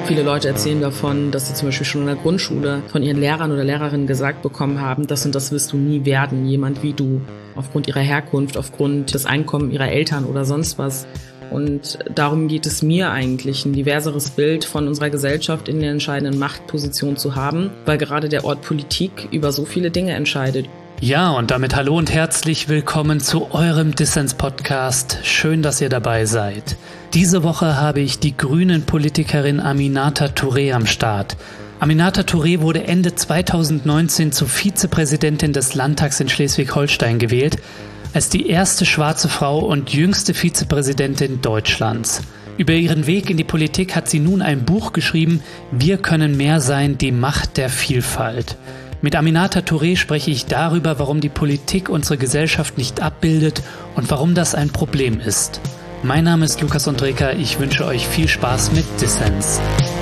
Viele Leute erzählen davon, dass sie zum Beispiel schon in der Grundschule von ihren Lehrern oder Lehrerinnen gesagt bekommen haben, das und das wirst du nie werden, jemand wie du, aufgrund ihrer Herkunft, aufgrund des Einkommens ihrer Eltern oder sonst was. Und darum geht es mir eigentlich, ein diverseres Bild von unserer Gesellschaft in der entscheidenden Machtposition zu haben, weil gerade der Ort Politik über so viele Dinge entscheidet. Ja, und damit hallo und herzlich willkommen zu eurem Dissens-Podcast. Schön, dass ihr dabei seid. Diese Woche habe ich die Grünen-Politikerin Aminata Touré am Start. Aminata Touré wurde Ende 2019 zur Vizepräsidentin des Landtags in Schleswig-Holstein gewählt, als die erste schwarze Frau und jüngste Vizepräsidentin Deutschlands. Über ihren Weg in die Politik hat sie nun ein Buch geschrieben, Wir können mehr sein, die Macht der Vielfalt. Mit Aminata Touré spreche ich darüber, warum die Politik unsere Gesellschaft nicht abbildet und warum das ein Problem ist. Mein Name ist Lukas Andreka, ich wünsche euch viel Spaß mit Dissens.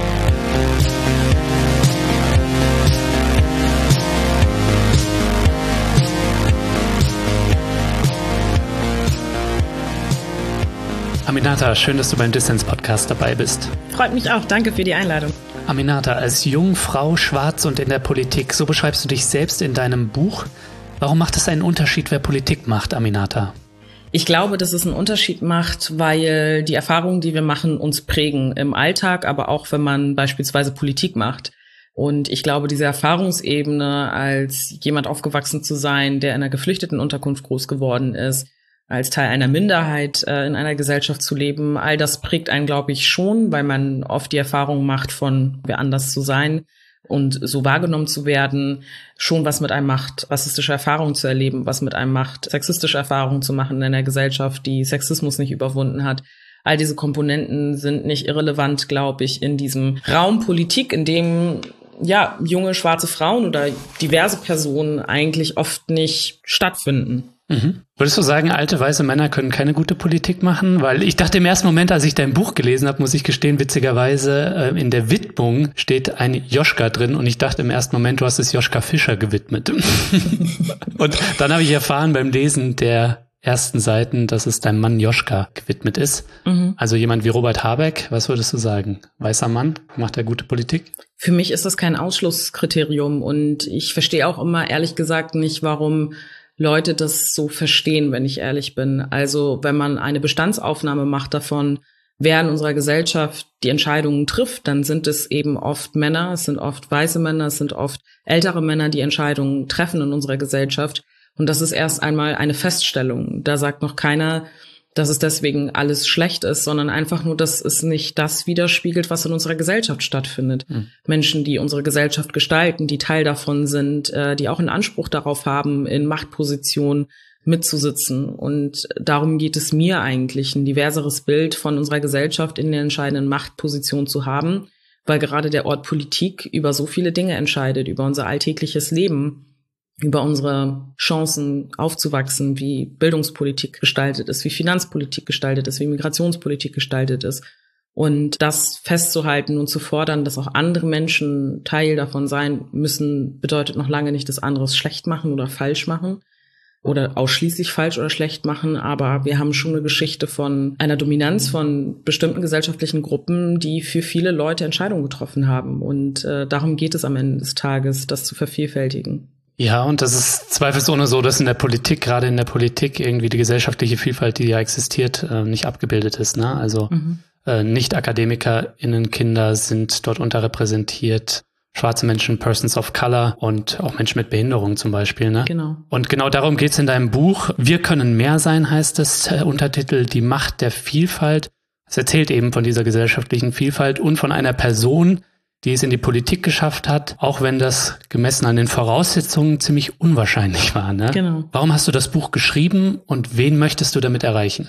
Aminata, schön, dass du beim Dissens-Podcast dabei bist. Freut mich auch, danke für die Einladung. Aminata, als Jungfrau, schwarz und in der Politik, so beschreibst du dich selbst in deinem Buch. Warum macht es einen Unterschied, wer Politik macht, Aminata? Ich glaube, dass es einen Unterschied macht, weil die Erfahrungen, die wir machen, uns prägen im Alltag, aber auch, wenn man beispielsweise Politik macht. Und ich glaube, diese Erfahrungsebene, als jemand aufgewachsen zu sein, der in einer geflüchteten Unterkunft groß geworden ist, als Teil einer Minderheit in einer Gesellschaft zu leben, all das prägt einen, glaube ich, schon, weil man oft die Erfahrung macht, von wer anders zu sein und so wahrgenommen zu werden, schon was mit einem macht, rassistische Erfahrungen zu erleben, was mit einem macht, sexistische Erfahrungen zu machen in einer Gesellschaft, die Sexismus nicht überwunden hat. All diese Komponenten sind nicht irrelevant, glaube ich, in diesem Raum Politik, in dem ja junge schwarze Frauen oder diverse Personen eigentlich oft nicht stattfinden. Mhm. Würdest du sagen, alte weiße Männer können keine gute Politik machen? Weil ich dachte im ersten Moment, als ich dein Buch gelesen habe, muss ich gestehen, witzigerweise in der Widmung steht ein Joschka drin und ich dachte im ersten Moment, du hast es Joschka Fischer gewidmet. Und dann habe ich erfahren beim Lesen der ersten Seiten, dass es deinem Mann Joschka gewidmet ist. Mhm. Also jemand wie Robert Habeck, was würdest du sagen? Weißer Mann, macht er gute Politik? Für mich ist das kein Ausschlusskriterium und ich verstehe auch immer ehrlich gesagt nicht, warum Leute das so verstehen, wenn ich ehrlich bin. Also wenn man eine Bestandsaufnahme macht davon, wer in unserer Gesellschaft die Entscheidungen trifft, dann sind es eben oft Männer, es sind oft weiße Männer, es sind oft ältere Männer, die Entscheidungen treffen in unserer Gesellschaft. Und das ist erst einmal eine Feststellung. Da sagt noch keiner, dass es deswegen alles schlecht ist, sondern einfach nur, dass es nicht das widerspiegelt, was in unserer Gesellschaft stattfindet. Mhm. Menschen, die unsere Gesellschaft gestalten, die Teil davon sind, die auch einen Anspruch darauf haben, in Machtpositionen mitzusitzen. Und darum geht es mir eigentlich, ein diverseres Bild von unserer Gesellschaft in der entscheidenden Machtposition zu haben, weil gerade der Ort Politik über so viele Dinge entscheidet, über unser alltägliches Leben, über unsere Chancen aufzuwachsen, wie Bildungspolitik gestaltet ist, wie Finanzpolitik gestaltet ist, wie Migrationspolitik gestaltet ist. Und das festzuhalten und zu fordern, dass auch andere Menschen Teil davon sein müssen, bedeutet noch lange nicht, dass anderes schlecht machen oder falsch machen oder ausschließlich falsch oder schlecht machen. Aber wir haben schon eine Geschichte von einer Dominanz von bestimmten gesellschaftlichen Gruppen, die für viele Leute Entscheidungen getroffen haben. Und darum geht es am Ende des Tages, das zu vervielfältigen. Ja, und das ist zweifelsohne so, dass in der Politik, gerade in der Politik, irgendwie die gesellschaftliche Vielfalt, die ja existiert, nicht abgebildet ist, ne? Also Nicht-AkademikerInnen, Kinder sind dort unterrepräsentiert, schwarze Menschen, Persons of Color und auch Menschen mit Behinderung zum Beispiel, ne? Genau. Und genau darum geht's in deinem Buch. Wir können mehr sein, heißt es, Untertitel Die Macht der Vielfalt. Es erzählt eben von dieser gesellschaftlichen Vielfalt und von einer Person, die es in die Politik geschafft hat, auch wenn das gemessen an den Voraussetzungen ziemlich unwahrscheinlich war, ne? Genau. Warum hast du das Buch geschrieben und wen möchtest du damit erreichen?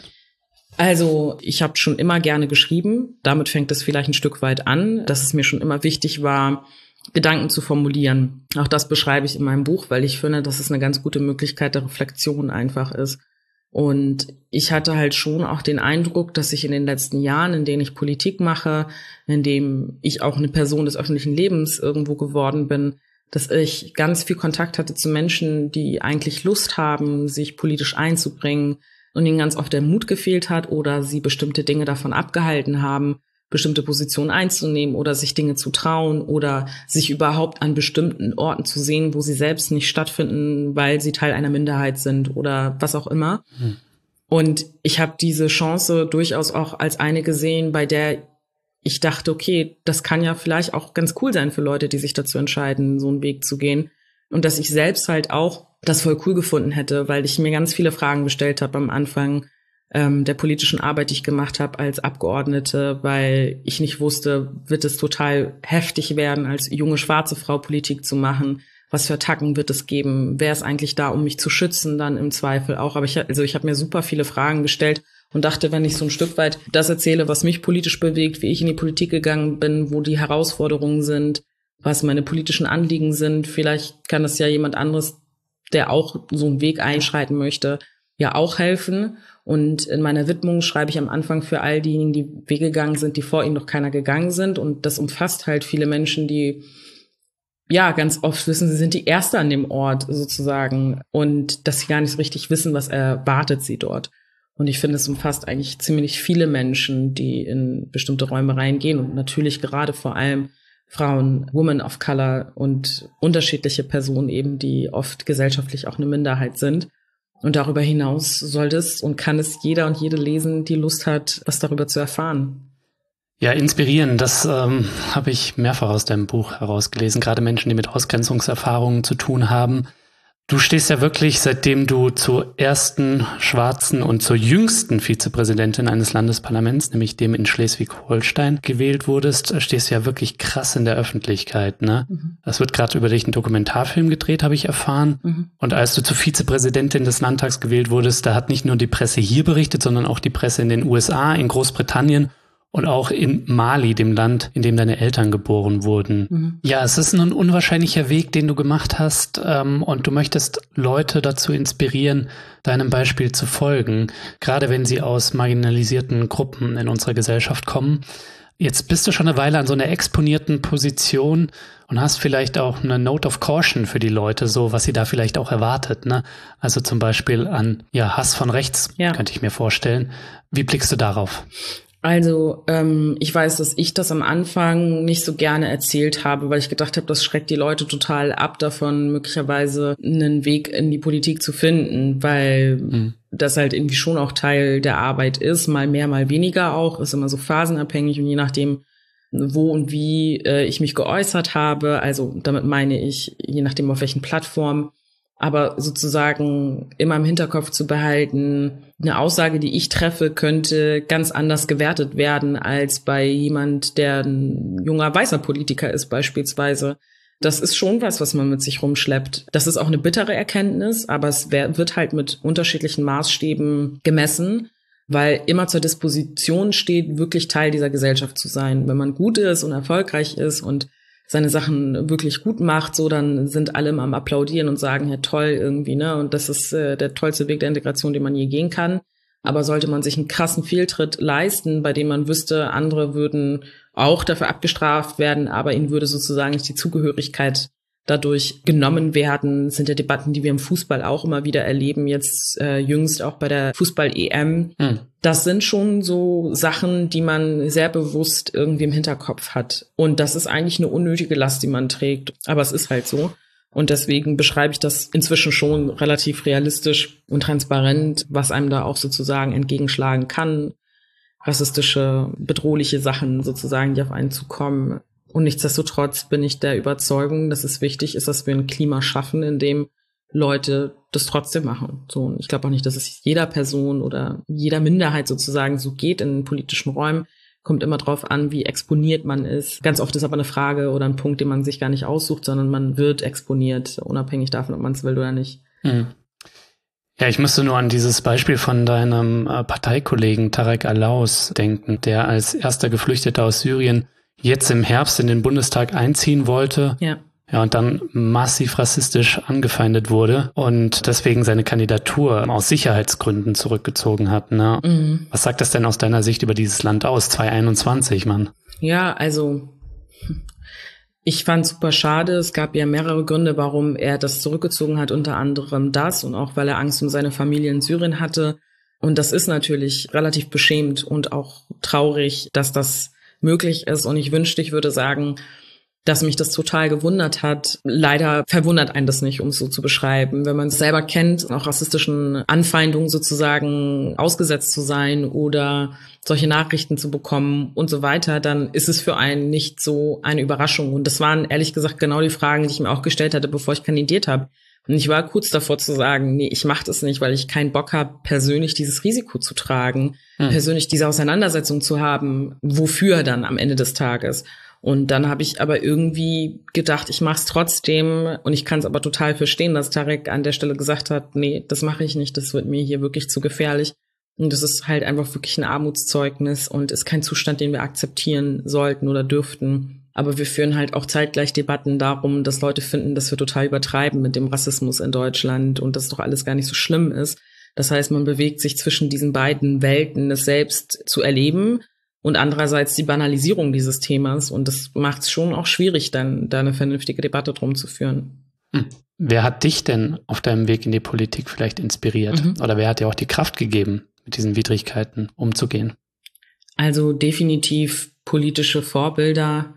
Also ich habe schon immer gerne geschrieben. Damit fängt es vielleicht ein Stück weit an, dass es mir schon immer wichtig war, Gedanken zu formulieren. Auch das beschreibe ich in meinem Buch, weil ich finde, dass es eine ganz gute Möglichkeit der Reflexion einfach ist. Und ich hatte halt schon auch den Eindruck, dass ich in den letzten Jahren, in denen ich Politik mache, in dem ich auch eine Person des öffentlichen Lebens irgendwo geworden bin, dass ich ganz viel Kontakt hatte zu Menschen, die eigentlich Lust haben, sich politisch einzubringen und ihnen ganz oft der Mut gefehlt hat oder sie bestimmte Dinge davon abgehalten haben, bestimmte Positionen einzunehmen oder sich Dinge zu trauen oder sich überhaupt an bestimmten Orten zu sehen, wo sie selbst nicht stattfinden, weil sie Teil einer Minderheit sind oder was auch immer. Und ich habe diese Chance durchaus auch als eine gesehen, bei der ich dachte, okay, das kann ja vielleicht auch ganz cool sein für Leute, die sich dazu entscheiden, so einen Weg zu gehen. Und dass ich selbst halt auch das voll cool gefunden hätte, weil ich mir ganz viele Fragen gestellt habe am Anfang der politischen Arbeit, die ich gemacht habe als Abgeordnete, weil ich nicht wusste, wird es total heftig werden, als junge schwarze Frau Politik zu machen? Was für Attacken wird es geben? Wer ist eigentlich da, um mich zu schützen, dann im Zweifel auch? Aber ich habe mir super viele Fragen gestellt und dachte, wenn ich so ein Stück weit das erzähle, was mich politisch bewegt, wie ich in die Politik gegangen bin, wo die Herausforderungen sind, was meine politischen Anliegen sind, vielleicht kann das ja jemand anderes, der auch so einen Weg einschreiten möchte, ja auch helfen. Und in meiner Widmung schreibe ich am Anfang für all diejenigen, die Wege gegangen sind, die vor ihnen noch keiner gegangen sind. Und das umfasst halt viele Menschen, die ja ganz oft wissen, sie sind die Erste an dem Ort sozusagen und dass sie gar nicht so richtig wissen, was erwartet sie dort. Und ich finde, es umfasst eigentlich ziemlich viele Menschen, die in bestimmte Räume reingehen und natürlich gerade vor allem Frauen, Women of Color und unterschiedliche Personen eben, die oft gesellschaftlich auch eine Minderheit sind. Und darüber hinaus sollte es und kann es jeder und jede lesen, die Lust hat, was darüber zu erfahren. Ja, inspirieren, das habe ich mehrfach aus deinem Buch herausgelesen, gerade Menschen, die mit Ausgrenzungserfahrungen zu tun haben. Du stehst ja wirklich, seitdem du zur ersten schwarzen und zur jüngsten Vizepräsidentin eines Landesparlaments, nämlich dem in Schleswig-Holstein, gewählt wurdest, stehst du ja wirklich krass in der Öffentlichkeit, ne? Es wird gerade über dich ein Dokumentarfilm gedreht, habe ich erfahren. Und als du zur Vizepräsidentin des Landtags gewählt wurdest, da hat nicht nur die Presse hier berichtet, sondern auch die Presse in den USA, in Großbritannien und auch in Mali, dem Land, in dem deine Eltern geboren wurden. Ja, es ist ein unwahrscheinlicher Weg, den du gemacht hast, und du möchtest Leute dazu inspirieren, deinem Beispiel zu folgen, gerade wenn sie aus marginalisierten Gruppen in unserer Gesellschaft kommen. Jetzt bist du schon eine Weile an so einer exponierten Position und hast vielleicht auch eine Note of Caution für die Leute, so was sie da vielleicht auch erwartet, ne? Also zum Beispiel an Hass von rechts, könnte ich mir vorstellen. Wie blickst du darauf? Also ich weiß, dass ich das am Anfang nicht so gerne erzählt habe, weil ich gedacht habe, das schreckt die Leute total ab davon, möglicherweise einen Weg in die Politik zu finden, weil das halt irgendwie schon auch Teil der Arbeit ist, mal mehr, mal weniger auch, ist immer so phasenabhängig und je nachdem, wo und wie ich mich geäußert habe, also damit meine ich, je nachdem auf welchen Plattformen, aber sozusagen immer im Hinterkopf zu behalten, eine Aussage, die ich treffe, könnte ganz anders gewertet werden als bei jemand, der ein junger weißer Politiker ist beispielsweise. Das ist schon was man mit sich rumschleppt. Das ist auch eine bittere Erkenntnis, aber es wird halt mit unterschiedlichen Maßstäben gemessen, weil immer zur Disposition steht, wirklich Teil dieser Gesellschaft zu sein. Wenn man gut ist und erfolgreich ist und seine Sachen wirklich gut macht, so, dann sind alle am Applaudieren und sagen, ja toll irgendwie, ne, und das ist der tollste Weg der Integration, den man je gehen kann. Aber sollte man sich einen krassen Fehltritt leisten, bei dem man wüsste, andere würden auch dafür abgestraft werden, aber ihnen würde sozusagen nicht die Zugehörigkeit dadurch genommen werden, sind ja Debatten, die wir im Fußball auch immer wieder erleben, jetzt jüngst auch bei der Fußball-EM. Das sind schon so Sachen, die man sehr bewusst irgendwie im Hinterkopf hat. Und das ist eigentlich eine unnötige Last, die man trägt. Aber es ist halt so. Und deswegen beschreibe ich das inzwischen schon relativ realistisch und transparent, was einem da auch sozusagen entgegenschlagen kann. Rassistische, bedrohliche Sachen sozusagen, die auf einen zukommen. Und nichtsdestotrotz bin ich der Überzeugung, dass es wichtig ist, dass wir ein Klima schaffen, in dem Leute das trotzdem machen. So, und ich glaube auch nicht, dass es jeder Person oder jeder Minderheit sozusagen so geht in politischen Räumen. Kommt immer drauf an, wie exponiert man ist. Ganz oft ist aber eine Frage oder ein Punkt, den man sich gar nicht aussucht, sondern man wird exponiert, unabhängig davon, ob man es will oder nicht. Ja, ich musste nur an dieses Beispiel von deinem Parteikollegen Tarek Alaus denken, der als erster Geflüchteter aus Syrien jetzt im Herbst in den Bundestag einziehen wollte. Ja, und dann massiv rassistisch angefeindet wurde und deswegen seine Kandidatur aus Sicherheitsgründen zurückgezogen hat. Ne? Was sagt das denn aus deiner Sicht über dieses Land aus, 2021, Mann? Ja, also ich fand es super schade. Es gab ja mehrere Gründe, warum er das zurückgezogen hat, unter anderem das und auch, weil er Angst um seine Familie in Syrien hatte. Und das ist natürlich relativ beschämend und auch traurig, dass das möglich ist. Und ich wünschte, ich würde sagen, dass mich das total gewundert hat. Leider verwundert einen das nicht, um es so zu beschreiben. Wenn man es selber kennt, auch rassistischen Anfeindungen sozusagen ausgesetzt zu sein oder solche Nachrichten zu bekommen und so weiter, dann ist es für einen nicht so eine Überraschung. Und das waren ehrlich gesagt genau die Fragen, die ich mir auch gestellt hatte, bevor ich kandidiert habe. Und ich war kurz davor zu sagen, nee, ich mache das nicht, weil ich keinen Bock habe, persönlich dieses Risiko zu tragen, persönlich diese Auseinandersetzung zu haben, wofür dann am Ende des Tages. Und dann habe ich aber irgendwie gedacht, ich mache es trotzdem. Und ich kann es aber total verstehen, dass Tarek an der Stelle gesagt hat, nee, das mache ich nicht, das wird mir hier wirklich zu gefährlich. Und das ist halt einfach wirklich ein Armutszeugnis und ist kein Zustand, den wir akzeptieren sollten oder dürften. Aber wir führen halt auch zeitgleich Debatten darum, dass Leute finden, dass wir total übertreiben mit dem Rassismus in Deutschland und dass doch alles gar nicht so schlimm ist. Das heißt, man bewegt sich zwischen diesen beiden Welten, das selbst zu erleben und andererseits die Banalisierung dieses Themas. Und das macht es schon auch schwierig, dann da eine vernünftige Debatte drum zu führen. Wer hat dich denn auf deinem Weg in die Politik vielleicht inspiriert? Oder wer hat dir auch die Kraft gegeben, mit diesen Widrigkeiten umzugehen? Also definitiv politische Vorbilder,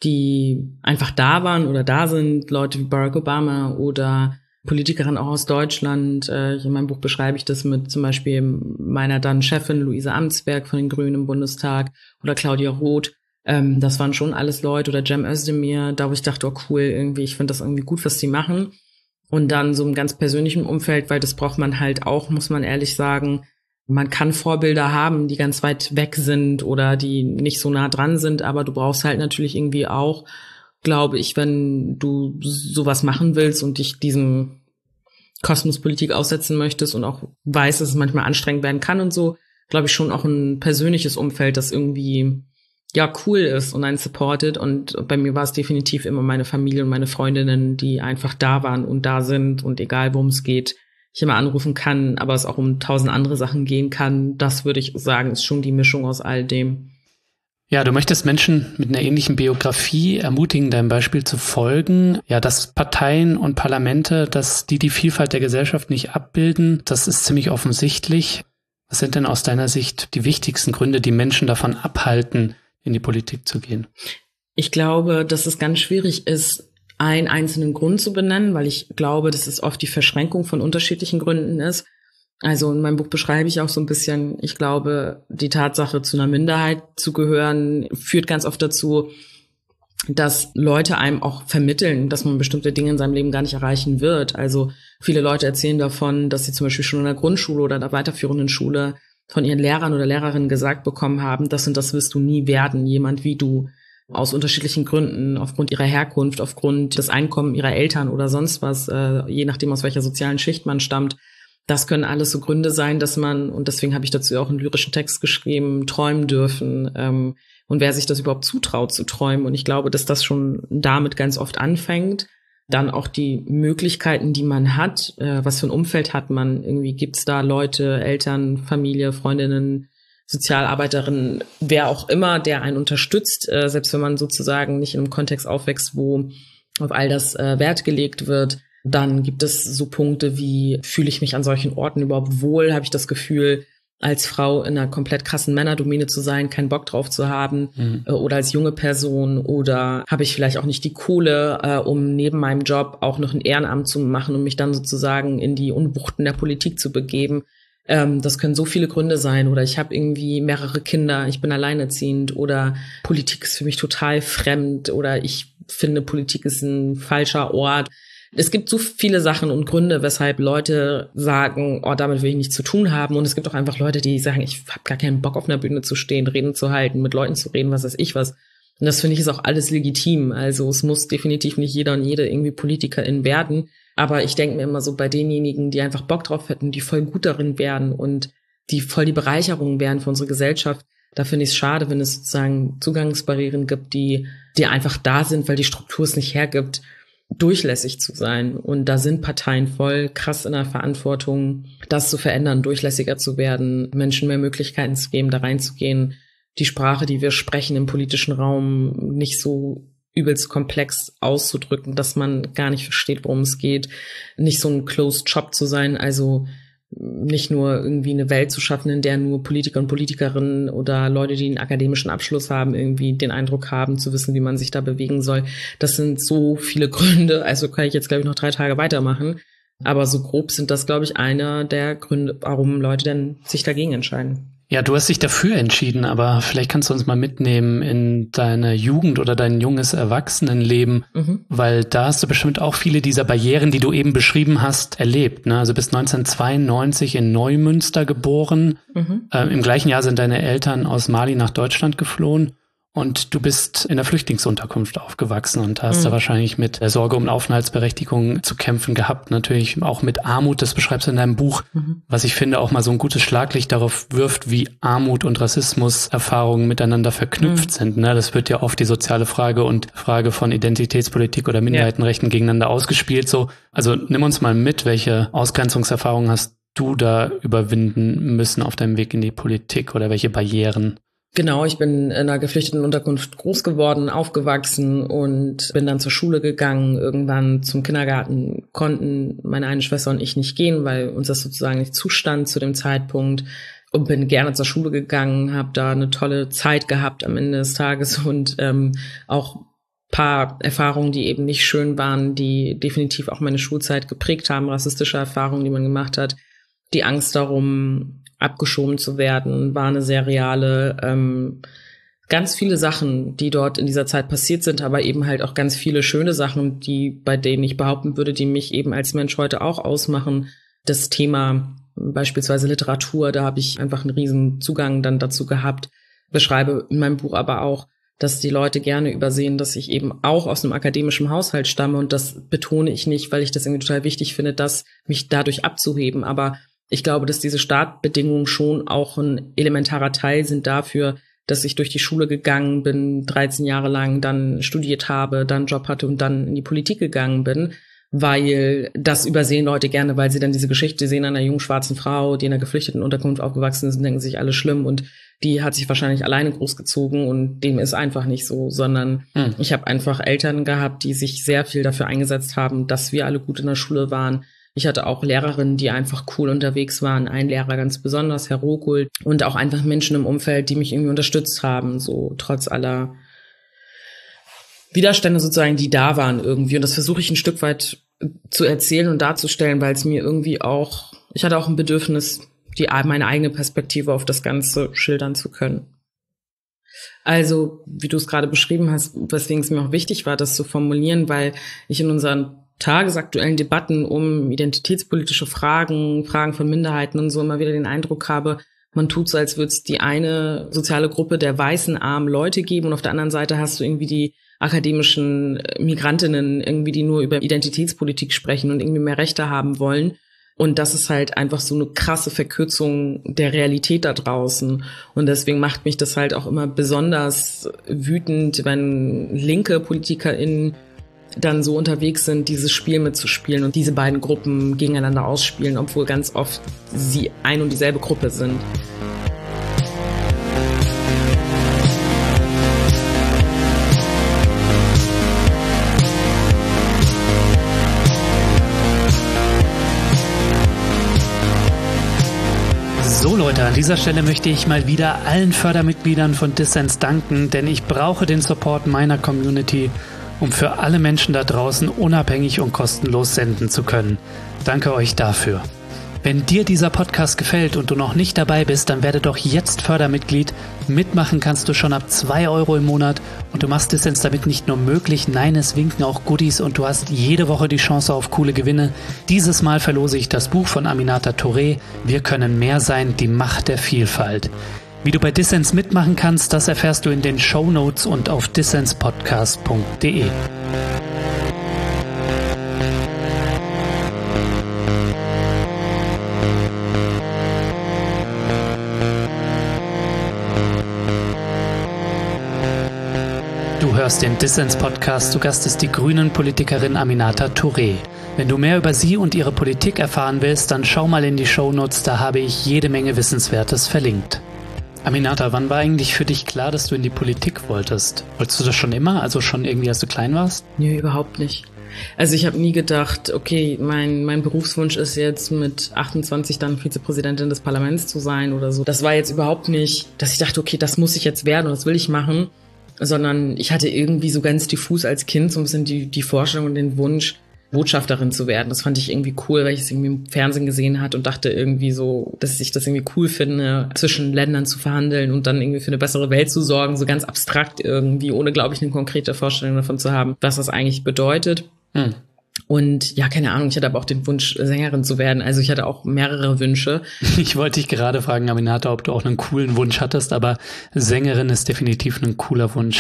die einfach da waren oder da sind, Leute wie Barack Obama oder Politikerinnen auch aus Deutschland. In meinem Buch beschreibe ich das mit zum Beispiel meiner dann Chefin Luise Amtsberg von den Grünen im Bundestag oder Claudia Roth. Das waren schon alles Leute oder Cem Özdemir, da wo ich dachte, oh cool, irgendwie, ich finde das irgendwie gut, was die machen. Und dann so im ganz persönlichen Umfeld, weil das braucht man halt auch, muss man ehrlich sagen. Man kann Vorbilder haben, die ganz weit weg sind oder die nicht so nah dran sind, aber du brauchst halt natürlich irgendwie auch, glaube ich, wenn du sowas machen willst und dich diesem Kosmospolitik aussetzen möchtest und auch weißt, dass es manchmal anstrengend werden kann und so, glaube ich schon auch ein persönliches Umfeld, das irgendwie ja cool ist und einen supportet. Und bei mir war es definitiv immer meine Familie und meine Freundinnen, die einfach da waren und da sind und egal worum es geht, ich immer anrufen kann, aber es auch um 1000 andere Sachen gehen kann. Das würde ich sagen, ist schon die Mischung aus all dem. Ja, du möchtest Menschen mit einer ähnlichen Biografie ermutigen, deinem Beispiel zu folgen. Ja, dass Parteien und Parlamente, dass die Vielfalt der Gesellschaft nicht abbilden, das ist ziemlich offensichtlich. Was sind denn aus deiner Sicht die wichtigsten Gründe, die Menschen davon abhalten, in die Politik zu gehen? Ich glaube, dass es ganz schwierig ist, einen einzelnen Grund zu benennen, weil ich glaube, dass es oft die Verschränkung von unterschiedlichen Gründen ist. Also in meinem Buch beschreibe ich auch so ein bisschen, ich glaube, die Tatsache, zu einer Minderheit zu gehören, führt ganz oft dazu, dass Leute einem auch vermitteln, dass man bestimmte Dinge in seinem Leben gar nicht erreichen wird. Also viele Leute erzählen davon, dass sie zum Beispiel schon in der Grundschule oder in der weiterführenden Schule von ihren Lehrern oder Lehrerinnen gesagt bekommen haben, das und das wirst du nie werden, jemand wie du. Aus unterschiedlichen Gründen, aufgrund ihrer Herkunft, aufgrund des Einkommens ihrer Eltern oder sonst was, je nachdem, aus welcher sozialen Schicht man stammt. Das können alles so Gründe sein, dass man, und deswegen habe ich dazu auch einen lyrischen Text geschrieben, träumen dürfen. Und wer sich das überhaupt zutraut zu träumen. Und ich glaube, dass das schon damit ganz oft anfängt. Dann auch die Möglichkeiten, die man hat. Was für ein Umfeld hat man? Irgendwie gibt's da Leute, Eltern, Familie, Freundinnen, Sozialarbeiterin, wer auch immer, der einen unterstützt, selbst wenn man sozusagen nicht in einem Kontext aufwächst, wo auf all das Wert gelegt wird. Dann gibt es so Punkte wie, fühle ich mich an solchen Orten überhaupt wohl? Habe ich das Gefühl, als Frau in einer komplett krassen Männerdomäne zu sein, keinen Bock drauf zu haben, oder als junge Person, oder habe ich vielleicht auch nicht die Kohle, um neben meinem Job auch noch ein Ehrenamt zu machen und mich dann sozusagen in die Unwuchten der Politik zu begeben. Das können so viele Gründe sein, oder ich habe irgendwie mehrere Kinder, ich bin alleinerziehend, oder Politik ist für mich total fremd, oder ich finde, Politik ist ein falscher Ort. Es gibt so viele Sachen und Gründe, weshalb Leute sagen, oh, damit will ich nichts zu tun haben. Und es gibt auch einfach Leute, die sagen, ich habe gar keinen Bock, auf einer Bühne zu stehen, Reden zu halten, mit Leuten zu reden, was weiß ich was. Und das finde ich ist auch alles legitim. Also es muss definitiv nicht jeder und jede irgendwie Politikerin werden. Aber ich denke mir immer so, bei denjenigen, die einfach Bock drauf hätten, die voll gut darin wären und die voll die Bereicherung wären für unsere Gesellschaft, da finde ich es schade, wenn es sozusagen Zugangsbarrieren gibt, die einfach da sind, weil die Struktur es nicht hergibt, durchlässig zu sein. Und da sind Parteien voll krass in der Verantwortung, das zu verändern, durchlässiger zu werden, Menschen mehr Möglichkeiten zu geben, da reinzugehen, die Sprache, die wir sprechen im politischen Raum, nicht so übelst komplex auszudrücken, dass man gar nicht versteht, worum es geht, nicht so ein Closed Shop zu sein. Also nicht nur irgendwie eine Welt zu schaffen, in der nur Politiker und Politikerinnen oder Leute, die einen akademischen Abschluss haben, irgendwie den Eindruck haben, zu wissen, wie man sich da bewegen soll. Das sind so viele Gründe, also kann ich jetzt, glaube ich, noch 3 Tage weitermachen. Aber so grob sind das, glaube ich, einer der Gründe, warum Leute denn sich dagegen entscheiden. Ja, du hast dich dafür entschieden, aber vielleicht kannst du uns mal mitnehmen in deine Jugend oder dein junges Erwachsenenleben, weil da hast du bestimmt auch viele dieser Barrieren, die du eben beschrieben hast, erlebt. Ne? Also bist 1992 in Neumünster geboren. Im gleichen Jahr sind deine Eltern aus Mali nach Deutschland geflohen. Und du bist in der Flüchtlingsunterkunft aufgewachsen und hast da wahrscheinlich mit der Sorge um Aufenthaltsberechtigung zu kämpfen gehabt. Natürlich auch mit Armut, das beschreibst du in deinem Buch, was ich finde auch mal so ein gutes Schlaglicht darauf wirft, wie Armut und Rassismuserfahrungen miteinander verknüpft sind. Ne? Das wird ja oft die soziale Frage und Frage von Identitätspolitik oder Minderheitenrechten gegeneinander ausgespielt. So, also nimm uns mal mit, welche Ausgrenzungserfahrungen hast du da überwinden müssen auf deinem Weg in die Politik oder welche Barrieren? Genau, ich bin in einer geflüchteten Unterkunft groß geworden, aufgewachsen und bin dann zur Schule gegangen. Irgendwann zum Kindergarten konnten meine eine Schwester und ich nicht gehen, weil uns das sozusagen nicht zustand zu dem Zeitpunkt. Und bin gerne zur Schule gegangen, habe da eine tolle Zeit gehabt am Ende des Tages und auch paar Erfahrungen, die eben nicht schön waren, die definitiv auch meine Schulzeit geprägt haben, rassistische Erfahrungen, die man gemacht hat. Die Angst darum, abgeschoben zu werden, war eine sehr reale. Ganz viele Sachen, die dort in dieser Zeit passiert sind, aber eben halt auch ganz viele schöne Sachen, bei denen ich behaupten würde, die mich eben als Mensch heute auch ausmachen. Das Thema beispielsweise Literatur, da habe ich einfach einen riesen Zugang dann dazu gehabt. Beschreibe in meinem Buch aber auch, dass die Leute gerne übersehen, dass ich eben auch aus einem akademischen Haushalt stamme, und das betone ich nicht, weil ich das irgendwie total wichtig finde, das mich dadurch abzuheben, aber ich glaube, dass diese Startbedingungen schon auch ein elementarer Teil sind dafür, dass ich durch die Schule gegangen bin, 13 Jahre lang dann studiert habe, dann einen Job hatte und dann in die Politik gegangen bin, weil das übersehen Leute gerne, weil sie dann diese Geschichte sehen einer jungen schwarzen Frau, die in einer geflüchteten Unterkunft aufgewachsen ist, und denken sich alle schlimm und die hat sich wahrscheinlich alleine großgezogen, und dem ist einfach nicht so, sondern ich habe einfach Eltern gehabt, die sich sehr viel dafür eingesetzt haben, dass wir alle gut in der Schule waren. Ich hatte auch Lehrerinnen, die einfach cool unterwegs waren. Ein Lehrer ganz besonders, Herr Rohkult. Und auch einfach Menschen im Umfeld, die mich irgendwie unterstützt haben, so trotz aller Widerstände sozusagen, die da waren irgendwie. Und das versuche ich ein Stück weit zu erzählen und darzustellen, weil es mir irgendwie auch, ich hatte auch ein Bedürfnis, meine eigene Perspektive auf das Ganze schildern zu können. Also, wie du es gerade beschrieben hast, weswegen es mir auch wichtig war, das zu formulieren, weil ich in unseren tagesaktuellen Debatten um identitätspolitische Fragen von Minderheiten und so immer wieder den Eindruck habe, man tut so, als würde es die eine soziale Gruppe der weißen, armen Leute geben, und auf der anderen Seite hast du irgendwie die akademischen Migrantinnen, irgendwie, die nur über Identitätspolitik sprechen und irgendwie mehr Rechte haben wollen. Und das ist halt einfach so eine krasse Verkürzung der Realität da draußen. Und deswegen macht mich das halt auch immer besonders wütend, wenn linke PolitikerInnen dann so unterwegs sind, dieses Spiel mitzuspielen und diese beiden Gruppen gegeneinander ausspielen, obwohl ganz oft sie ein und dieselbe Gruppe sind. So Leute, an dieser Stelle möchte ich mal wieder allen Fördermitgliedern von Dissens danken, denn ich brauche den Support meiner Community, um für alle Menschen da draußen unabhängig und kostenlos senden zu können. Danke euch dafür. Wenn dir dieser Podcast gefällt und du noch nicht dabei bist, dann werde doch jetzt Fördermitglied. Mitmachen kannst du schon ab 2 € im Monat, und du machst Dissens damit nicht nur möglich, nein, es winken auch Goodies und du hast jede Woche die Chance auf coole Gewinne. Dieses Mal verlose ich das Buch von Aminata Touré, Wir können mehr sein, die Macht der Vielfalt. Wie du bei Dissens mitmachen kannst, das erfährst du in den Shownotes und auf dissenspodcast.de. Du hörst den Dissens-Podcast, zu Gast ist die Grünen-Politikerin Aminata Touré. Wenn du mehr über sie und ihre Politik erfahren willst, dann schau mal in die Shownotes, da habe ich jede Menge Wissenswertes verlinkt. Aminata, wann war eigentlich für dich klar, dass du in die Politik wolltest? Wolltest du das schon immer? Also schon irgendwie, als du klein warst? Nee, überhaupt nicht. Also ich habe nie gedacht, okay, mein Berufswunsch ist jetzt mit 28 dann Vizepräsidentin des Parlaments zu sein oder so. Das war jetzt überhaupt nicht, dass ich dachte, okay, das muss ich jetzt werden und das will ich machen, sondern ich hatte irgendwie so ganz diffus als Kind so ein bisschen die Vorstellung und den Wunsch, Botschafterin zu werden. Das fand ich irgendwie cool, weil ich es irgendwie im Fernsehen gesehen hatte und dachte irgendwie so, dass ich das irgendwie cool finde, zwischen Ländern zu verhandeln und dann irgendwie für eine bessere Welt zu sorgen, so ganz abstrakt irgendwie, ohne, glaube ich, eine konkrete Vorstellung davon zu haben, was das eigentlich bedeutet. Und ja, keine Ahnung, ich hatte aber auch den Wunsch, Sängerin zu werden. Also ich hatte auch mehrere Wünsche. Ich wollte dich gerade fragen, Aminata, ob du auch einen coolen Wunsch hattest, aber Sängerin ist definitiv ein cooler Wunsch.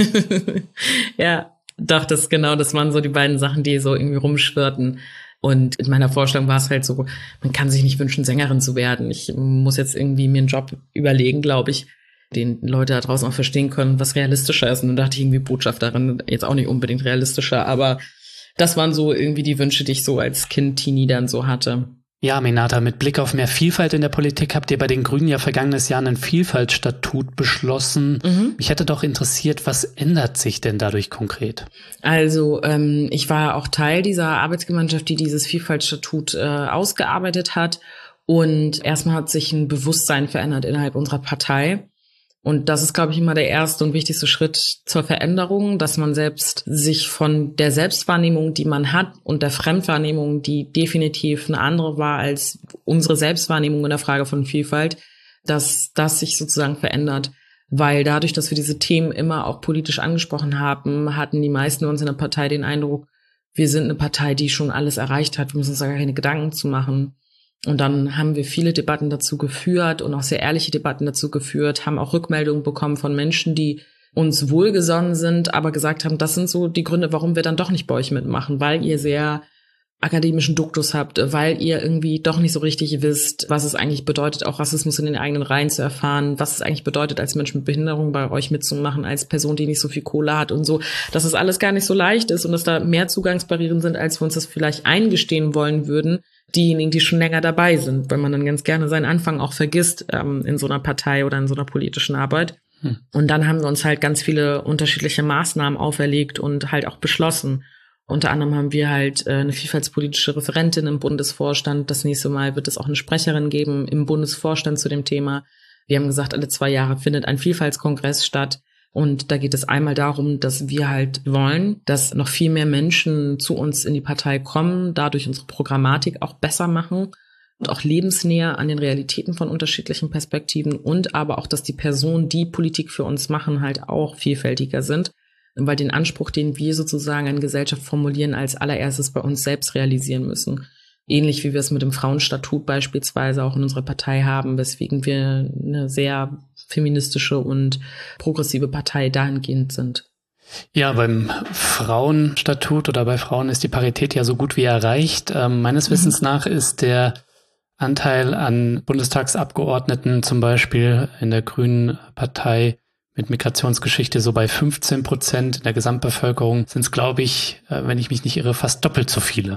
Ja, doch, das waren so die beiden Sachen, die so irgendwie rumschwirrten. Und in meiner Vorstellung war es halt so, man kann sich nicht wünschen, Sängerin zu werden. Ich muss jetzt irgendwie mir einen Job überlegen, glaube ich, den Leute da draußen auch verstehen können, was realistischer ist. Und dann dachte ich irgendwie Botschafterin, jetzt auch nicht unbedingt realistischer, aber das waren so irgendwie die Wünsche, die ich so als Kind, Teenie dann so hatte. Ja, Aminata, mit Blick auf mehr Vielfalt in der Politik habt ihr bei den Grünen ja vergangenes Jahr ein Vielfaltsstatut beschlossen. Mich hätte doch interessiert, was ändert sich denn dadurch konkret? Also ich war auch Teil dieser Arbeitsgemeinschaft, die dieses Vielfaltsstatut ausgearbeitet hat. Und erstmal hat sich ein Bewusstsein verändert innerhalb unserer Partei. Und das ist, glaube ich, immer der erste und wichtigste Schritt zur Veränderung, dass man selbst sich von der Selbstwahrnehmung, die man hat, und der Fremdwahrnehmung, die definitiv eine andere war als unsere Selbstwahrnehmung in der Frage von Vielfalt, dass das sich sozusagen verändert. Weil dadurch, dass wir diese Themen immer auch politisch angesprochen haben, hatten die meisten uns in der Partei den Eindruck, wir sind eine Partei, die schon alles erreicht hat, wir müssen uns da gar keine Gedanken zu machen. Und dann haben wir viele Debatten dazu geführt und auch sehr ehrliche Debatten dazu geführt, haben auch Rückmeldungen bekommen von Menschen, die uns wohlgesonnen sind, aber gesagt haben, das sind so die Gründe, warum wir dann doch nicht bei euch mitmachen, weil ihr sehr akademischen Duktus habt, weil ihr irgendwie doch nicht so richtig wisst, was es eigentlich bedeutet, auch Rassismus in den eigenen Reihen zu erfahren, was es eigentlich bedeutet, als Mensch mit Behinderung bei euch mitzumachen, als Person, die nicht so viel Kohle hat und so, dass es alles gar nicht so leicht ist und dass da mehr Zugangsbarrieren sind, als wir uns das vielleicht eingestehen wollen würden, diejenigen, die schon länger dabei sind, weil man dann ganz gerne seinen Anfang auch vergisst in so einer Partei oder in so einer politischen Arbeit. Und dann haben wir uns halt ganz viele unterschiedliche Maßnahmen auferlegt und halt auch beschlossen. Unter anderem haben wir halt eine vielfaltspolitische Referentin im Bundesvorstand. Das nächste Mal wird es auch eine Sprecherin geben im Bundesvorstand zu dem Thema. Wir haben gesagt, alle 2 Jahre findet ein Vielfaltskongress statt. Und da geht es einmal darum, dass wir halt wollen, dass noch viel mehr Menschen zu uns in die Partei kommen, dadurch unsere Programmatik auch besser machen und auch lebensnäher an den Realitäten von unterschiedlichen Perspektiven und aber auch, dass die Personen, die Politik für uns machen, halt auch vielfältiger sind, weil den Anspruch, den wir sozusagen an Gesellschaft formulieren, als allererstes bei uns selbst realisieren müssen. Ähnlich wie wir es mit dem Frauenstatut beispielsweise auch in unserer Partei haben, weswegen wir eine sehr feministische und progressive Partei dahingehend sind. Ja, beim Frauenstatut oder bei Frauen ist die Parität ja so gut wie erreicht. Meines Wissens nach ist der Anteil an Bundestagsabgeordneten zum Beispiel in der Grünen Partei mit Migrationsgeschichte so bei 15%. In der Gesamtbevölkerung sind es, glaube ich, wenn ich mich nicht irre, fast doppelt so viele.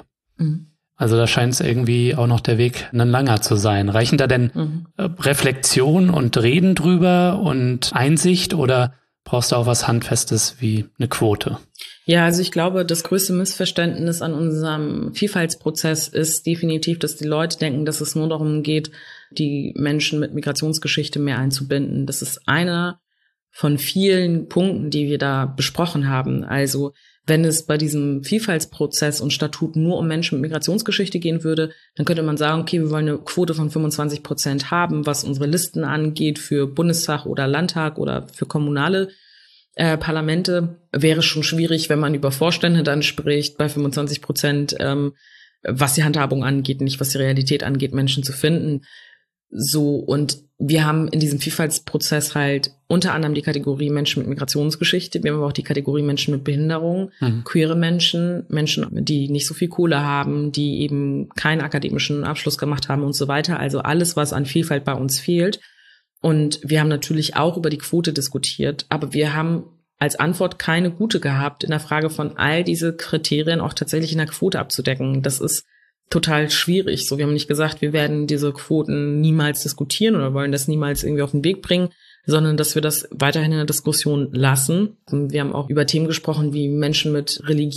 Also da scheint es irgendwie auch noch der Weg ein langer zu sein. Reichen da denn Reflexion und Reden drüber und Einsicht oder brauchst du auch was Handfestes wie eine Quote? Ja, also ich glaube, das größte Missverständnis an unserem Vielfaltsprozess ist definitiv, dass die Leute denken, dass es nur darum geht, die Menschen mit Migrationsgeschichte mehr einzubinden. Das ist einer von vielen Punkten, die wir da besprochen haben. Also wenn es bei diesem Vielfaltsprozess und Statut nur um Menschen mit Migrationsgeschichte gehen würde, dann könnte man sagen, okay, wir wollen eine Quote von 25% haben, was unsere Listen angeht für Bundestag oder Landtag oder für kommunale Parlamente. Wäre schon schwierig, wenn man über Vorstände dann spricht, bei 25%, was die Handhabung angeht, nicht was die Realität angeht, Menschen zu finden. So, und wir haben in diesem Vielfaltsprozess halt unter anderem die Kategorie Menschen mit Migrationsgeschichte, wir haben aber auch die Kategorie Menschen mit Behinderung, queere Menschen, Menschen, die nicht so viel Kohle haben, die eben keinen akademischen Abschluss gemacht haben und so weiter. Also alles, was an Vielfalt bei uns fehlt. Und wir haben natürlich auch über die Quote diskutiert, aber wir haben als Antwort keine gute gehabt in der Frage von all diese Kriterien auch tatsächlich in der Quote abzudecken. Das ist total schwierig. So, wir haben nicht gesagt, wir werden diese Quoten niemals diskutieren oder wollen das niemals irgendwie auf den Weg bringen. sondern dass wir das weiterhin in der Diskussion lassen. Wir haben auch über Themen gesprochen, wie Menschen mit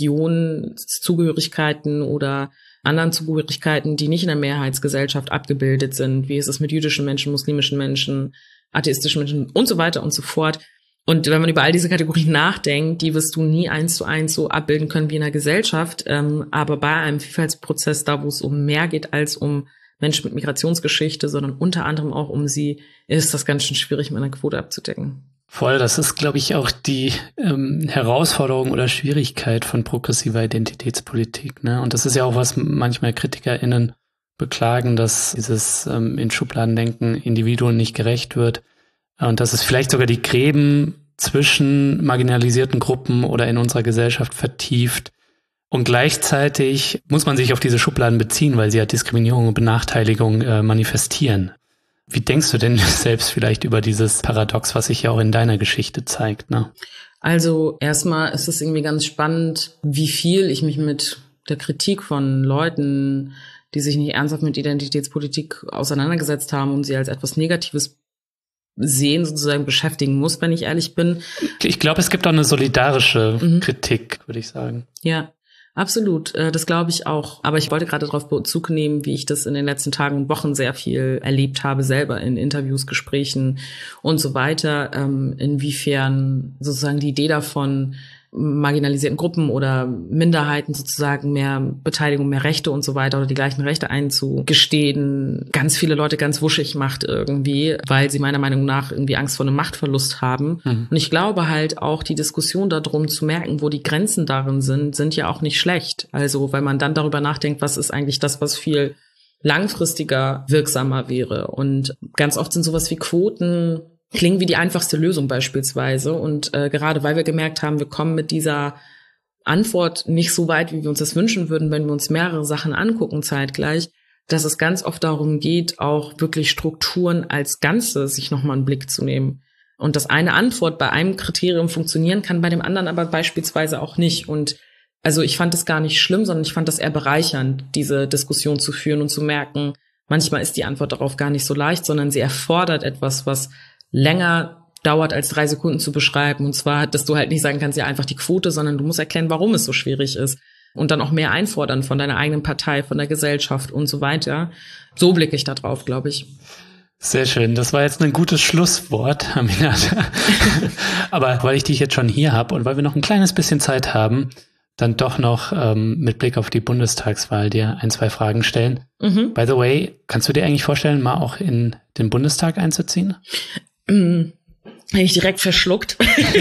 Religionszugehörigkeiten oder anderen Zugehörigkeiten, die nicht in der Mehrheitsgesellschaft abgebildet sind. Wie ist es mit jüdischen Menschen, muslimischen Menschen, atheistischen Menschen und so weiter und so fort. Und wenn man über all diese Kategorien nachdenkt, die wirst du nie 1:1 so abbilden können wie in der Gesellschaft. Aber bei einem Vielfaltsprozess, da wo es um mehr geht als um Menschen mit Migrationsgeschichte, sondern unter anderem auch um sie, ist das ganz schön schwierig, mit einer Quote abzudecken. Voll, das ist, glaube ich, auch die Herausforderung oder Schwierigkeit von progressiver Identitätspolitik, ne? Und das ist ja auch, was manchmal KritikerInnen beklagen, dass dieses in Schubladendenken Individuen nicht gerecht wird und dass es vielleicht sogar die Gräben zwischen marginalisierten Gruppen oder in unserer Gesellschaft vertieft. Und gleichzeitig muss man sich auf diese Schubladen beziehen, weil sie ja Diskriminierung und Benachteiligung manifestieren. Wie denkst du denn selbst vielleicht über dieses Paradox, was sich ja auch in deiner Geschichte zeigt, ne? Also erstmal ist es irgendwie ganz spannend, wie viel ich mich mit der Kritik von Leuten, die sich nicht ernsthaft mit Identitätspolitik auseinandergesetzt haben und sie als etwas Negatives sehen, sozusagen beschäftigen muss, wenn ich ehrlich bin. Ich glaube, es gibt auch eine solidarische Kritik, würde ich sagen. Ja, absolut. Das glaube ich auch. Aber ich wollte gerade darauf Bezug nehmen, wie ich das in den letzten Tagen und Wochen sehr viel erlebt habe, selber in Interviews, Gesprächen und so weiter. Inwiefern sozusagen die Idee davon, marginalisierten Gruppen oder Minderheiten sozusagen mehr Beteiligung, mehr Rechte und so weiter oder die gleichen Rechte einzugestehen, ganz viele Leute ganz wuschig macht irgendwie, weil sie meiner Meinung nach irgendwie Angst vor einem Machtverlust haben. Und ich glaube halt auch, die Diskussion darum zu merken, wo die Grenzen darin sind ja auch nicht schlecht. Also, weil man dann darüber nachdenkt, was ist eigentlich das, was viel langfristiger wirksamer wäre. Und ganz oft sind sowas wie Quoten klingen wie die einfachste Lösung beispielsweise. Und gerade weil wir gemerkt haben, wir kommen mit dieser Antwort nicht so weit, wie wir uns das wünschen würden, wenn wir uns mehrere Sachen angucken zeitgleich, dass es ganz oft darum geht, auch wirklich Strukturen als Ganze sich nochmal einen Blick zu nehmen. Und dass eine Antwort bei einem Kriterium funktionieren kann, bei dem anderen aber beispielsweise auch nicht. Und also ich fand das gar nicht schlimm, sondern ich fand das eher bereichernd, diese Diskussion zu führen und zu merken, manchmal ist die Antwort darauf gar nicht so leicht, sondern sie erfordert etwas, was länger dauert, als 3 Sekunden zu beschreiben. Und zwar, dass du halt nicht sagen kannst, ja, einfach die Quote, sondern du musst erklären, warum es so schwierig ist. Und dann auch mehr einfordern von deiner eigenen Partei, von der Gesellschaft und so weiter. So blicke ich da drauf, glaube ich. Sehr schön. Das war jetzt ein gutes Schlusswort, Aminata. Aber weil ich dich jetzt schon hier habe und weil wir noch ein kleines bisschen Zeit haben, dann doch noch mit Blick auf die Bundestagswahl dir 1, 2 Fragen stellen. By the way, kannst du dir eigentlich vorstellen, mal auch in den Bundestag einzuziehen? Bin ich direkt verschluckt.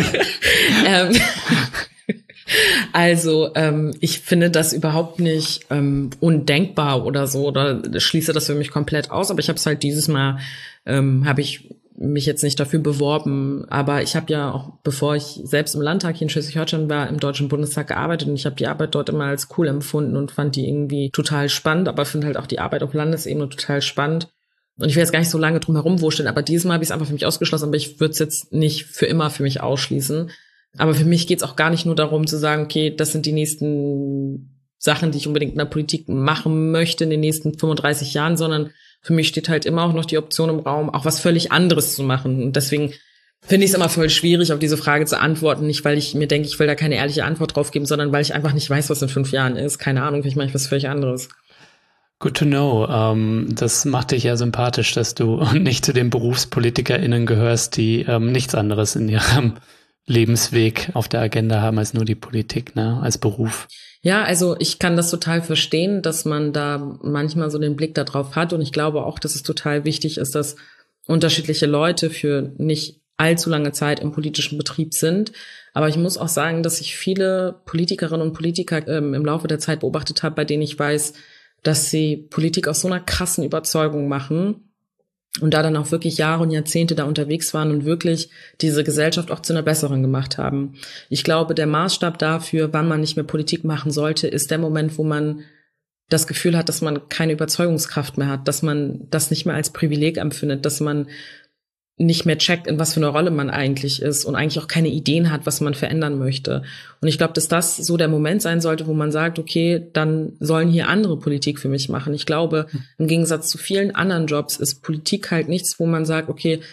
Also ich finde das überhaupt nicht undenkbar oder so, oder schließe das für mich komplett aus, aber ich habe es halt dieses Mal, habe ich mich jetzt nicht dafür beworben, aber ich habe ja auch, bevor ich selbst im Landtag hier in Schleswig-Holstein war, im Deutschen Bundestag gearbeitet und ich habe die Arbeit dort immer als cool empfunden und fand die irgendwie total spannend, aber finde halt auch die Arbeit auf Landesebene total spannend. Und ich will jetzt gar nicht so lange drum herum wurschteln, aber dieses Mal habe ich es einfach für mich ausgeschlossen, aber ich würde es jetzt nicht für immer für mich ausschließen. Aber für mich geht es auch gar nicht nur darum zu sagen, okay, das sind die nächsten Sachen, die ich unbedingt in der Politik machen möchte in den nächsten 35 Jahren, sondern für mich steht halt immer auch noch die Option im Raum, auch was völlig anderes zu machen. Und deswegen finde ich es immer voll schwierig, auf diese Frage zu antworten. Nicht, weil ich mir denke, ich will da keine ehrliche Antwort drauf geben, sondern weil ich einfach nicht weiß, was in 5 Jahren ist. Keine Ahnung, vielleicht mache ich was völlig anderes. Good to know. Das macht dich ja sympathisch, dass du nicht zu den BerufspolitikerInnen gehörst, die nichts anderes in ihrem Lebensweg auf der Agenda haben als nur die Politik, ne, als Beruf. Ja, also ich kann das total verstehen, dass man da manchmal so den Blick da drauf hat. Und ich glaube auch, dass es total wichtig ist, dass unterschiedliche Leute für nicht allzu lange Zeit im politischen Betrieb sind. Aber ich muss auch sagen, dass ich viele Politikerinnen und Politiker im Laufe der Zeit beobachtet habe, bei denen ich weiß, dass sie Politik aus so einer krassen Überzeugung machen und da dann auch wirklich Jahre und Jahrzehnte da unterwegs waren und wirklich diese Gesellschaft auch zu einer besseren gemacht haben. Ich glaube, der Maßstab dafür, wann man nicht mehr Politik machen sollte, ist der Moment, wo man das Gefühl hat, dass man keine Überzeugungskraft mehr hat, dass man das nicht mehr als Privileg empfindet, dass man nicht mehr checkt, in was für eine Rolle man eigentlich ist und eigentlich auch keine Ideen hat, was man verändern möchte. Und ich glaube, dass das so der Moment sein sollte, wo man sagt, okay, dann sollen hier andere Politik für mich machen. Ich glaube, im Gegensatz zu vielen anderen Jobs ist Politik halt nichts, wo man sagt, okay,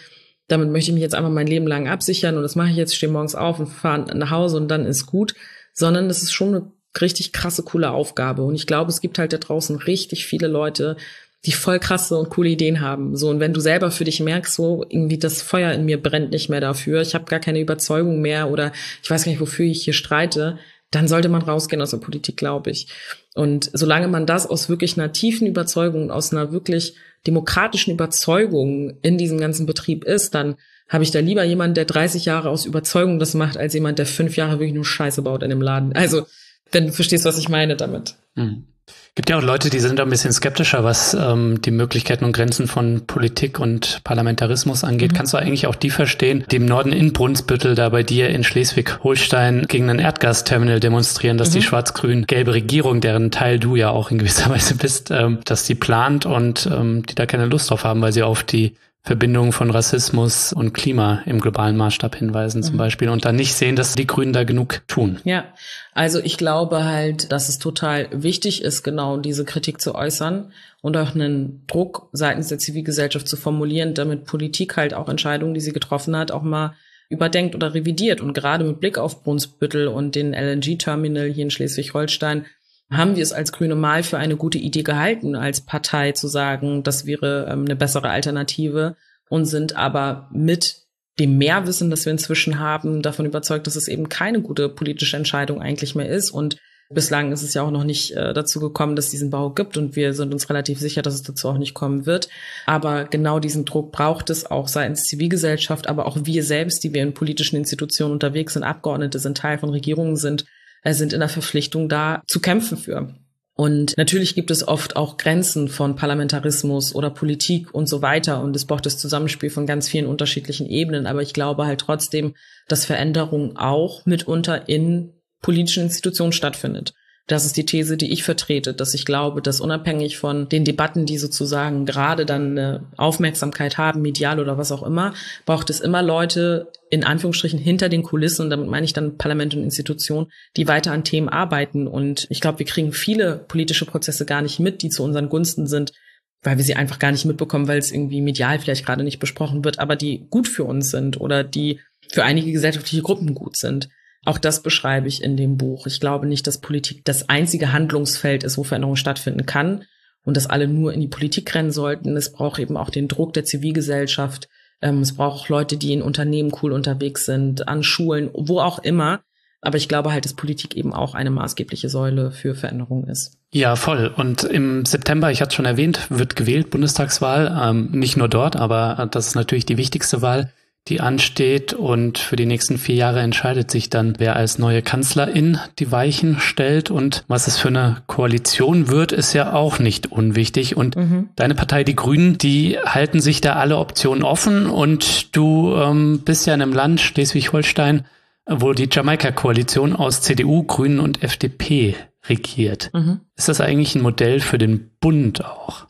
damit möchte ich mich jetzt einfach mein Leben lang absichern und das mache ich jetzt, stehe morgens auf und fahre nach Hause und dann ist gut, sondern das ist schon eine richtig krasse, coole Aufgabe. Und ich glaube, es gibt halt da draußen richtig viele Leute, die voll krasse und coole Ideen haben. So, und wenn du selber für dich merkst, so irgendwie das Feuer in mir brennt nicht mehr dafür, ich habe gar keine Überzeugung mehr oder ich weiß gar nicht, wofür ich hier streite, dann sollte man rausgehen aus der Politik, glaube ich. Und solange man das aus wirklich einer tiefen Überzeugung, aus einer wirklich demokratischen Überzeugung in diesem ganzen Betrieb ist, dann habe ich da lieber jemanden, der 30 Jahre aus Überzeugung das macht, als jemand, der 5 Jahre wirklich nur Scheiße baut in dem Laden. Also, wenn du verstehst, was ich meine damit. Gibt ja auch Leute, die sind ein bisschen skeptischer, was die Möglichkeiten und Grenzen von Politik und Parlamentarismus angeht. Kannst du eigentlich auch die verstehen, die im Norden in Brunsbüttel da bei dir in Schleswig-Holstein gegen ein Erdgasterminal demonstrieren, dass die schwarz-grün-gelbe Regierung, deren Teil du ja auch in gewisser Weise bist, dass die plant und die da keine Lust drauf haben, weil sie auf die Verbindungen von Rassismus und Klima im globalen Maßstab hinweisen zum Beispiel und dann nicht sehen, dass die Grünen da genug tun. Ja, also ich glaube halt, dass es total wichtig ist, genau diese Kritik zu äußern und auch einen Druck seitens der Zivilgesellschaft zu formulieren, damit Politik halt auch Entscheidungen, die sie getroffen hat, auch mal überdenkt oder revidiert. Und gerade mit Blick auf Brunsbüttel und den LNG-Terminal hier in Schleswig-Holstein haben wir es als Grüne mal für eine gute Idee gehalten, als Partei zu sagen, das wäre eine bessere Alternative und sind aber mit dem Mehrwissen, das wir inzwischen haben, davon überzeugt, dass es eben keine gute politische Entscheidung eigentlich mehr ist. Und bislang ist es ja auch noch nicht dazu gekommen, dass es diesen Bau gibt und wir sind uns relativ sicher, dass es dazu auch nicht kommen wird. Aber genau diesen Druck braucht es auch seitens Zivilgesellschaft, aber auch wir selbst, die wir in politischen Institutionen unterwegs sind, Abgeordnete sind, Teil von Regierungen sind in der Verpflichtung, da zu kämpfen für. Und natürlich gibt es oft auch Grenzen von Parlamentarismus oder Politik und so weiter. Und es braucht das Zusammenspiel von ganz vielen unterschiedlichen Ebenen. Aber ich glaube halt trotzdem, dass Veränderung auch mitunter in politischen Institutionen stattfindet. Das ist die These, die ich vertrete, dass ich glaube, dass unabhängig von den Debatten, die sozusagen gerade dann eine Aufmerksamkeit haben, medial oder was auch immer, braucht es immer Leute, in Anführungsstrichen, hinter den Kulissen, und damit meine ich dann Parlament und Institutionen, die weiter an Themen arbeiten. Und ich glaube, wir kriegen viele politische Prozesse gar nicht mit, die zu unseren Gunsten sind, weil wir sie einfach gar nicht mitbekommen, weil es irgendwie medial vielleicht gerade nicht besprochen wird, aber die gut für uns sind oder die für einige gesellschaftliche Gruppen gut sind. Auch das beschreibe ich in dem Buch. Ich glaube nicht, dass Politik das einzige Handlungsfeld ist, wo Veränderung stattfinden kann und dass alle nur in die Politik rennen sollten. Es braucht eben auch den Druck der Zivilgesellschaft. Es braucht auch Leute, die in Unternehmen cool unterwegs sind, an Schulen, wo auch immer. Aber ich glaube halt, dass Politik eben auch eine maßgebliche Säule für Veränderung ist. Ja, voll. Und im September, ich hatte es schon erwähnt, wird gewählt, Bundestagswahl. Nicht nur dort, aber das ist natürlich die wichtigste Wahl, die ansteht, und für die nächsten 4 Jahre entscheidet sich dann, wer als neue Kanzlerin die Weichen stellt, und was es für eine Koalition wird, ist ja auch nicht unwichtig. Und deine Partei, die Grünen, die halten sich da alle Optionen offen, und du bist ja in einem Land, Schleswig-Holstein, wo die Jamaika-Koalition aus CDU, Grünen und FDP regiert. Ist das eigentlich ein Modell für den Bund auch?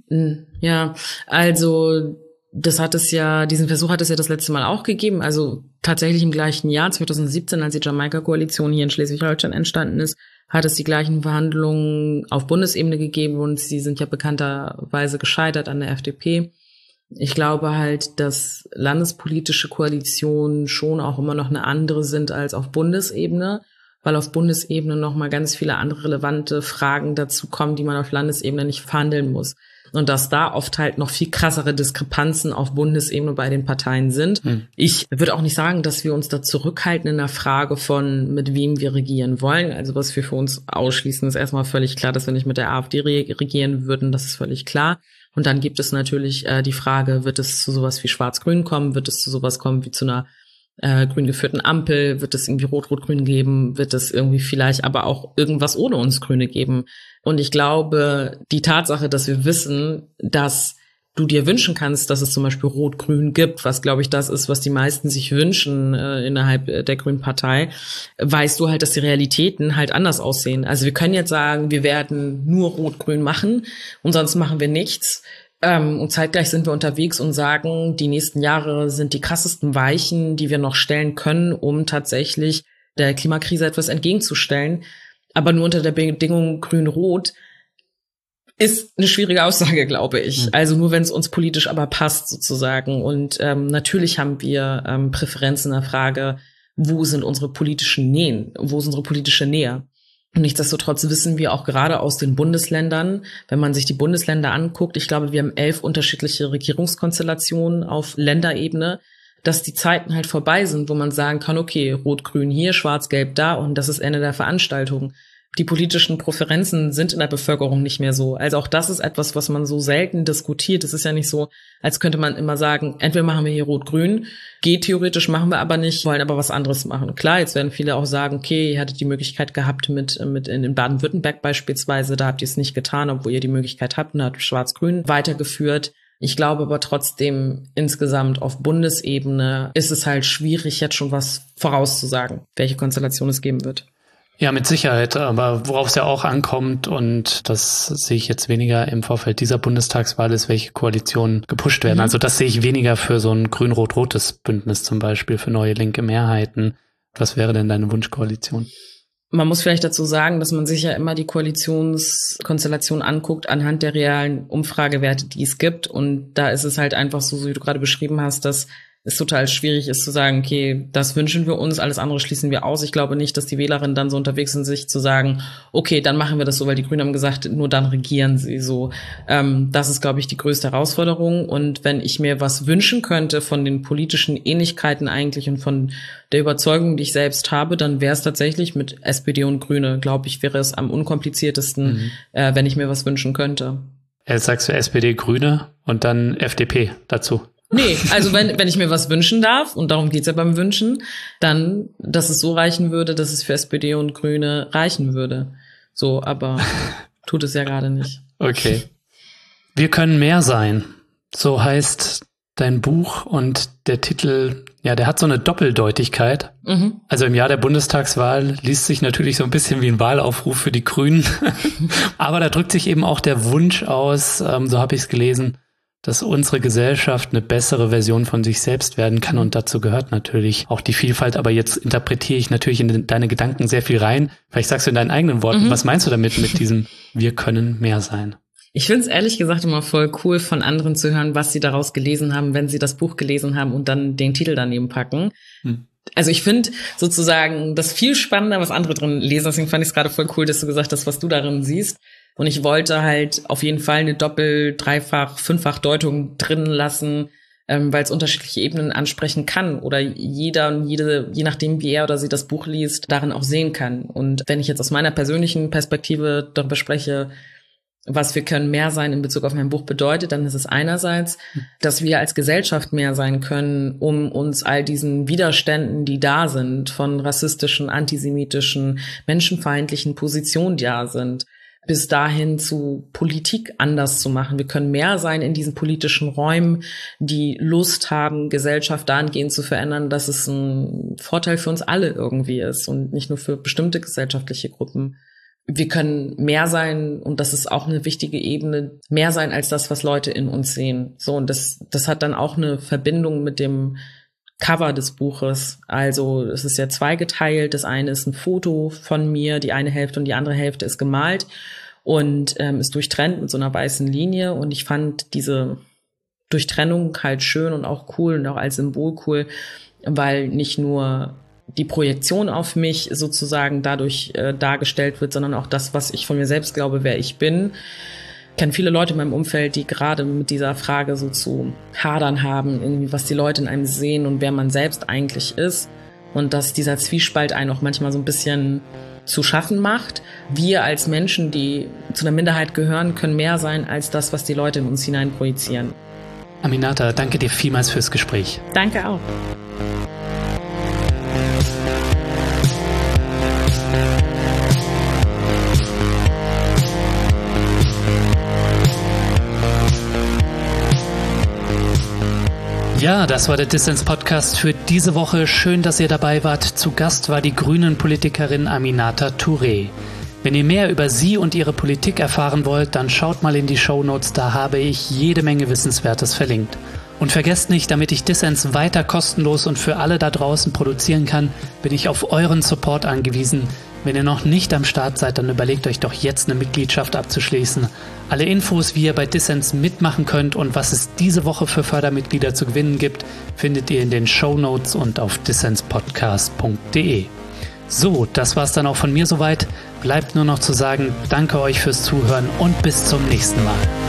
Ja, also diesen Versuch hat es ja das letzte Mal auch gegeben, also tatsächlich im gleichen Jahr, 2017, als die Jamaika-Koalition hier in Schleswig-Holstein entstanden ist, hat es die gleichen Verhandlungen auf Bundesebene gegeben und sie sind ja bekannterweise gescheitert an der FDP. Ich glaube halt, dass landespolitische Koalitionen schon auch immer noch eine andere sind als auf Bundesebene, weil auf Bundesebene noch mal ganz viele andere relevante Fragen dazu kommen, die man auf Landesebene nicht verhandeln muss. Und dass da oft halt noch viel krassere Diskrepanzen auf Bundesebene bei den Parteien sind. Ich würde auch nicht sagen, dass wir uns da zurückhalten in der Frage von, mit wem wir regieren wollen. Also was wir für uns ausschließen, ist erstmal völlig klar, dass wir nicht mit der AfD regieren würden. Das ist völlig klar. Und dann gibt es natürlich die Frage, wird es zu sowas wie Schwarz-Grün kommen? Wird es zu sowas kommen wie zu einer grün geführten Ampel? Wird es irgendwie Rot-Rot-Grün geben? Wird es irgendwie vielleicht aber auch irgendwas ohne uns Grüne geben? Und ich glaube, die Tatsache, dass wir wissen, dass du dir wünschen kannst, dass es zum Beispiel Rot-Grün gibt, was, glaube ich, das ist, was die meisten sich wünschen innerhalb der Grünen Partei, weißt du halt, dass die Realitäten halt anders aussehen. Also wir können jetzt sagen, wir werden nur Rot-Grün machen und sonst machen wir nichts. Und zeitgleich sind wir unterwegs und sagen, die nächsten Jahre sind die krassesten Weichen, die wir noch stellen können, um tatsächlich der Klimakrise etwas entgegenzustellen. Aber nur unter der Bedingung Grün-Rot. Ist eine schwierige Aussage, glaube ich. Also nur, wenn es uns politisch aber passt, sozusagen. Und natürlich haben wir Präferenzen in der Frage, wo sind unsere politischen Nähen, wo ist unsere politische Nähe. Und nichtsdestotrotz wissen wir auch gerade aus den Bundesländern, wenn man sich die Bundesländer anguckt, ich glaube, wir haben 11 unterschiedliche Regierungskonstellationen auf Länderebene, dass die Zeiten halt vorbei sind, wo man sagen kann, okay, Rot-Grün hier, Schwarz-Gelb da und das ist Ende der Veranstaltung. Die politischen Präferenzen sind in der Bevölkerung nicht mehr so. Also auch das ist etwas, was man so selten diskutiert. Es ist ja nicht so, als könnte man immer sagen, entweder machen wir hier Rot-Grün, geht theoretisch, machen wir aber nicht, wollen aber was anderes machen. Klar, jetzt werden viele auch sagen, okay, ihr hattet die Möglichkeit gehabt mit in Baden-Württemberg beispielsweise, da habt ihr es nicht getan, obwohl ihr die Möglichkeit habt und habt Schwarz-Grün weitergeführt. Ich glaube aber trotzdem, insgesamt auf Bundesebene ist es halt schwierig, jetzt schon was vorauszusagen, welche Konstellation es geben wird. Ja, mit Sicherheit, aber worauf es ja auch ankommt, und das sehe ich jetzt weniger im Vorfeld dieser Bundestagswahl, ist, welche Koalitionen gepusht werden. Also das sehe ich weniger für so ein grün-rot-rotes Bündnis zum Beispiel, für neue linke Mehrheiten. Was wäre denn deine Wunschkoalition? Man muss vielleicht dazu sagen, dass man sich ja immer die Koalitionskonstellation anguckt anhand der realen Umfragewerte, die es gibt. Und da ist es halt einfach so, wie du gerade beschrieben hast, dass es total schwierig ist zu sagen, okay, das wünschen wir uns, alles andere schließen wir aus. Ich glaube nicht, dass die Wählerinnen dann so unterwegs sind, sich zu sagen, okay, dann machen wir das so, weil die Grünen haben gesagt, nur dann regieren sie so. Das ist, glaube ich, die größte Herausforderung. Und wenn ich mir was wünschen könnte von den politischen Ähnlichkeiten eigentlich und von der Überzeugung, die ich selbst habe, dann wäre es tatsächlich mit SPD und Grüne, glaube ich, wäre es am unkompliziertesten, wenn ich mir was wünschen könnte. Jetzt sagst du SPD, Grüne und dann FDP dazu. Nee, also wenn ich mir was wünschen darf, und darum geht's ja beim Wünschen, dann, dass es so reichen würde, dass es für SPD und Grüne reichen würde. So, aber tut es ja gerade nicht. Okay. Wir können mehr sein. So heißt dein Buch, und der Titel, ja, der hat so eine Doppeldeutigkeit. Also im Jahr der Bundestagswahl liest sich natürlich so ein bisschen wie ein Wahlaufruf für die Grünen. Aber da drückt sich eben auch der Wunsch aus, so habe ich es gelesen, dass unsere Gesellschaft eine bessere Version von sich selbst werden kann, und dazu gehört natürlich auch die Vielfalt. Aber jetzt interpretiere ich natürlich in deine Gedanken sehr viel rein. Vielleicht sagst du in deinen eigenen Worten, was meinst du damit mit diesem Wir können mehr sein? Ich finde es ehrlich gesagt immer voll cool, von anderen zu hören, was sie daraus gelesen haben, wenn sie das Buch gelesen haben und dann den Titel daneben packen. Also ich finde sozusagen das viel spannender, was andere drin lesen. Deswegen fand ich es gerade voll cool, dass du gesagt hast, was du darin siehst. Und ich wollte halt auf jeden Fall eine Doppel-, Dreifach-, Fünffach-Deutung drin lassen, weil es unterschiedliche Ebenen ansprechen kann oder jeder und jede, je nachdem wie er oder sie das Buch liest, darin auch sehen kann. Und wenn ich jetzt aus meiner persönlichen Perspektive darüber spreche, was wir können mehr sein in Bezug auf mein Buch bedeutet, dann ist es einerseits, dass wir als Gesellschaft mehr sein können, um uns all diesen Widerständen, die da sind, von rassistischen, antisemitischen, menschenfeindlichen Positionen, die da sind, bis dahin zu Politik anders zu machen. Wir können mehr sein in diesen politischen Räumen, die Lust haben, Gesellschaft dahingehend zu verändern, dass es ein Vorteil für uns alle irgendwie ist und nicht nur für bestimmte gesellschaftliche Gruppen. Wir können mehr sein, und das ist auch eine wichtige Ebene, mehr sein als das, was Leute in uns sehen. So, und das hat dann auch eine Verbindung mit dem Cover des Buches. Also es ist ja zweigeteilt. Das eine ist ein Foto von mir, die eine Hälfte, und die andere Hälfte ist gemalt und ist durchtrennt mit so einer weißen Linie. Und ich fand diese Durchtrennung halt schön und auch cool und auch als Symbol cool, weil nicht nur die Projektion auf mich sozusagen dadurch dargestellt wird, sondern auch das, was ich von mir selbst glaube, wer ich bin. Ich kenne viele Leute in meinem Umfeld, die gerade mit dieser Frage so zu hadern haben, irgendwie, was die Leute in einem sehen und wer man selbst eigentlich ist. Und dass dieser Zwiespalt einen auch manchmal so ein bisschen zu schaffen macht. Wir als Menschen, die zu einer Minderheit gehören, können mehr sein als das, was die Leute in uns hinein projizieren. Aminata, danke dir vielmals fürs Gespräch. Danke auch. Ja, das war der Dissens-Podcast für diese Woche. Schön, dass ihr dabei wart. Zu Gast war die Grünen-Politikerin Aminata Touré. Wenn ihr mehr über sie und ihre Politik erfahren wollt, dann schaut mal in die Shownotes, da habe ich jede Menge Wissenswertes verlinkt. Und vergesst nicht, damit ich Dissens weiter kostenlos und für alle da draußen produzieren kann, bin ich auf euren Support angewiesen. Wenn ihr noch nicht am Start seid, dann überlegt euch doch jetzt eine Mitgliedschaft abzuschließen. Alle Infos, wie ihr bei Dissens mitmachen könnt und was es diese Woche für Fördermitglieder zu gewinnen gibt, findet ihr in den Shownotes und auf dissenspodcast.de. So, das war's dann auch von mir soweit. Bleibt nur noch zu sagen, danke euch fürs Zuhören und bis zum nächsten Mal.